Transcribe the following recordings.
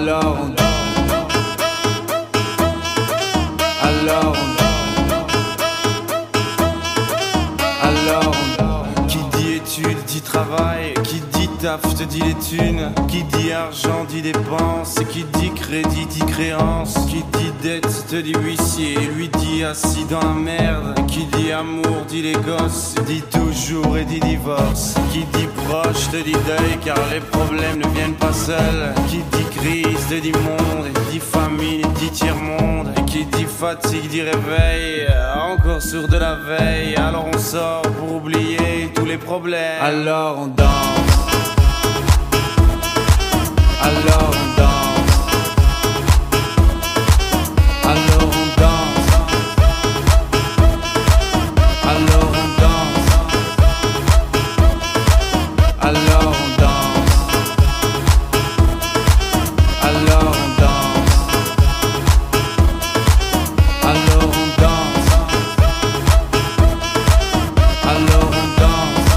Alors on danse. Alors qui dit études dit travail, qui dit taf te dit les thunes, qui dit argent dit dépenses, qui dit crédit dit créance, qui dit dette te dit huissier, lui dit assis dans la merde, qui dit amour dit les gosses, dit toujours et dit divorce, qui dit proche te dit deuil car les problèmes ne viennent pas seuls, qui dit crise te dit monde, dit famine dit tiers-monde, qui dit fatigue dit réveil, encore sourd de la veille, alors on sort pour oublier tous les problèmes. Alors on danse. Alors on danse. Alors on danse. Alors on danse. Alors on danse. Alors on danse. Alors on danse. Alors on danse.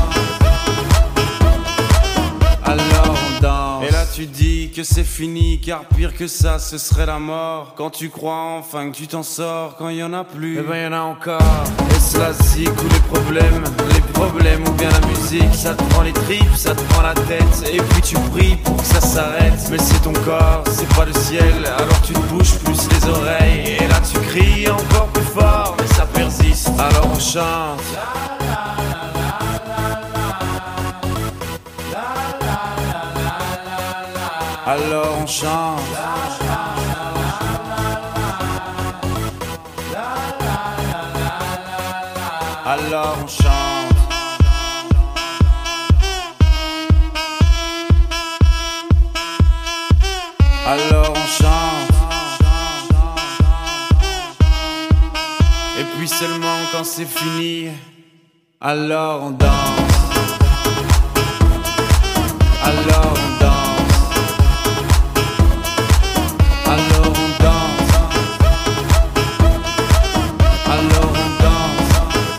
Alors on danse. Et là tu dis que c'est fini, car pire que ça ce serait la mort. Quand tu crois enfin que tu t'en sors, quand y en a plus, eh ben y en a encore. Est-ce la zik ou les problèmes ou bien la musique, ça te prend les tripes, ça te prend la tête, et puis tu pries pour que ça s'arrête. Mais c'est ton corps, c'est pas le ciel, alors tu te bouges plus les oreilles, et là tu cries encore plus fort, mais ça persiste, alors on chante. Alors on chante. Alors on chante. Alors on chante. Et puis seulement quand c'est fini, alors on danse. Alors on danse. Alors on danse. Alors on danse.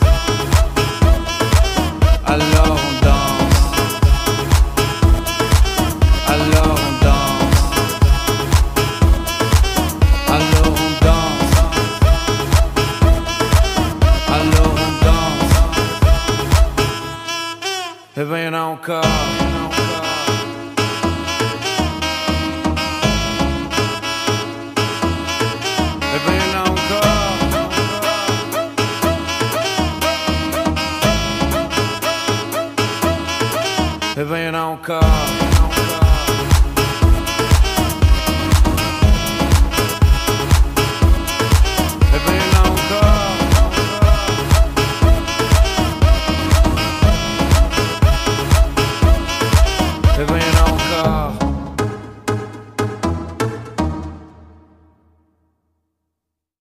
Alors on danse. Alors on danse. Alors on danse. Alors on danse. Eh ben y'en a encore. Eh ben y'en a encore.